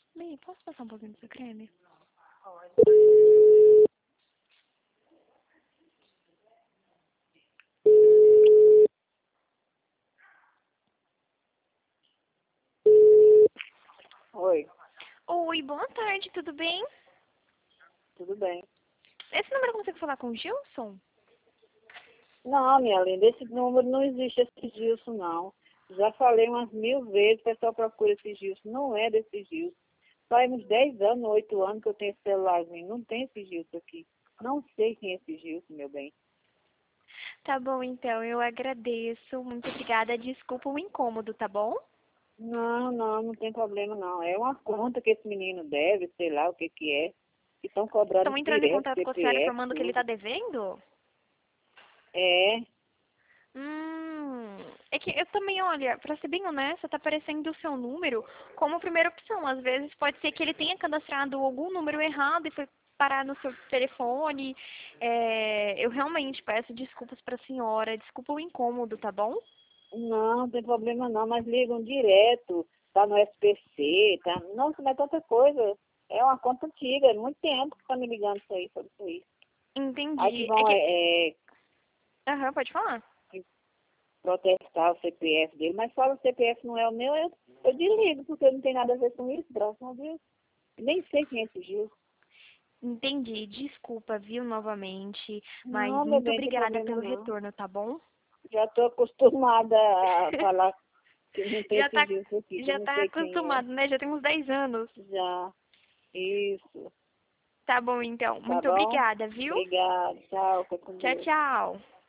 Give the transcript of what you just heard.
Bem, posso passar um pouquinho do seu creme? Oi, Oi, boa tarde, tudo bem? tudo bem? Esse número eu consigo falar com o Gilson? Não, minha linda, esse número não existe esse Gilson, não. Já falei umas 1000 vezes, o pessoal procura esse Gilson. Não é desse Gilson. Faz uns 10 anos, 8 anos que eu tenho esse celularzinho. Não tem esse Gilson aqui. Não sei quem é esse Gilson, meu bem. Tá bom, então, eu agradeço. Muito obrigada. Desculpa o incômodo, tá bom? Não, não, não tem problema, não. É uma conta que esse menino deve, sei lá o que que é. Que estão cobrando Estão entrando em direto, contato com a senhora CPF, informando que ele tá tudo. devendo? É, É que eu também, olha, pra ser bem honesta, tá aparecendo o seu número como primeira opção. Às vezes pode ser que ele tenha cadastrado algum número errado e foi parar no seu telefone. Eu realmente peço desculpas pra senhora, desculpa o incômodo, tá bom? não, não tem problema não, mas ligam direto, tá no SPC, tá. Nossa, mas é tanta coisa. É uma conta antiga, é muito tempo que tá me ligando isso aí, sobre isso aí. Aí que Entendi. É vão que. Aham, pode falar. que protestar o CPF dele, mas fala o CPF não é o meu, eu desligo, porque não tem nada a ver com isso, graças a Deus. Nem sei quem é esse Gil. Entendi. Desculpa, viu, novamente. Mas Não, meu muito bem, não tem obrigada problema pelo não. retorno, tá bom? Já estou acostumada a falar que não tem Já esse tá, Gil aqui, que eu já não tá sei quem é. acostumado, né? Já tem uns 10 anos. Já, isso. Tá bom, então. Tá Muito bom? obrigada, viu? Obrigada. Tchau. Fica com Tchau, Deus. tchau.